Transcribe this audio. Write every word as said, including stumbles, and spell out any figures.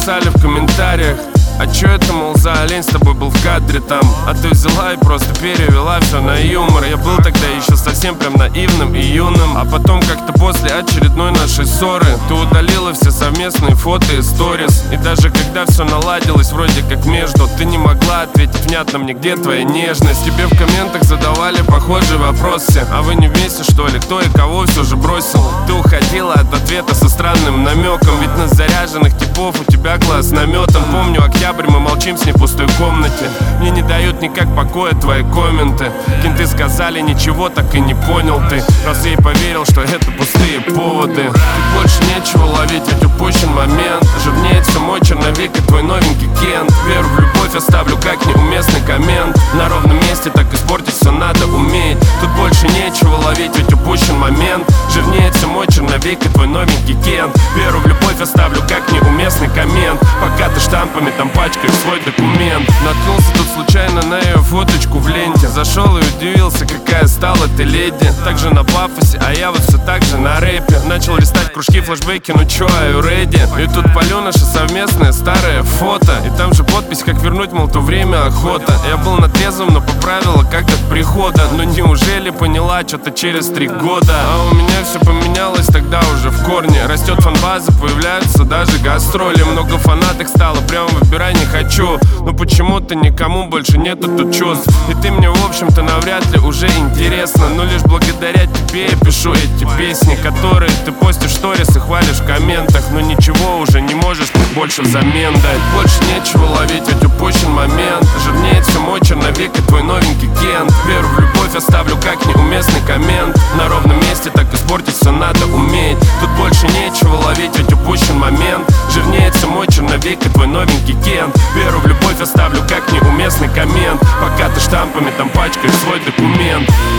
писали в комментариях: а чё это, мол, за олень с тобой был в кадре там? А ты взяла и просто перевела все на юмор. Я был тогда еще совсем прям наивным и юным. А потом как-то после очередной нашей ссоры ты удалила все совместные фото и сторис. И даже когда все наладилось вроде как между, ты не могла ответить внятно мне, где твоя нежность. Тебе в комментах задавали похожие вопросы: а вы не вместе, что ли? Кто и кого все же бросил? Ты уходила от ответа со странным намеком, ведь на заряженных типов у тебя глаз наметан. Помню октябрь, мы молчим с ней в пустой комнате. Мне не дают никак покоя твои комменты. Кенты сказали ничего, так и не понял ты. Раз я ей поверил, что это пустые поводы. Тут больше нечего ловить, ведь упущен момент. Жирнеет все мой черновик и твой новенький Кент. Веру в любовь оставлю как неуместный коммент. На ровном месте так испортить все надо уметь. Тут больше нечего ловить, ведь упущен момент. Жирнеет все мой черновик и твой новенький Кент. Веру в любовь оставлю как неуместный коммент. Пока ты штампами там пачкаешь свой документ. Наткнулся тут случайно на ее фоточку в ленте. Зашел и удивился, какая стала ты леди. Также на пафосе, а я вот все так же на рэпе. Начал листать кружки, флешбеки, ну чё, are you ready? И тут полю наше совместное старое фото. И там же подпись, как вернуть, мол, то время охота. Я был на трезвом, но поправила как от прихода. Но неужели поняла что-то через три года? А у меня все поменялось тогда уже в корне. Растет фан-база, появляются даже гастроли. Много фанаток стало, прям выбирай не хочу. Но почему-то никому больше нету тут чувств. И ты мне, в общем-то, навряд ли уже интересно. Но лишь благодаря тебе я пишу эти песни, которые ты постишь в сторис и хвалишь в комментах. Но ничего уже не можешь мне больше взамен дать. Больше нечего ловить, ведь упущен момент. Жирнеет все мой черновик и твой новенький Кент. Веру в любовь оставлю как неуместный коммент. На ровном месте так испортить все надо уметь. Тут больше нечего ловить, ведь упущен момент. Жирнеет все мой черновик и твой новенький Кент. Веру в любовь оставлю как неуместный коммент. Пока ты штампами там пачкаешь свой документ.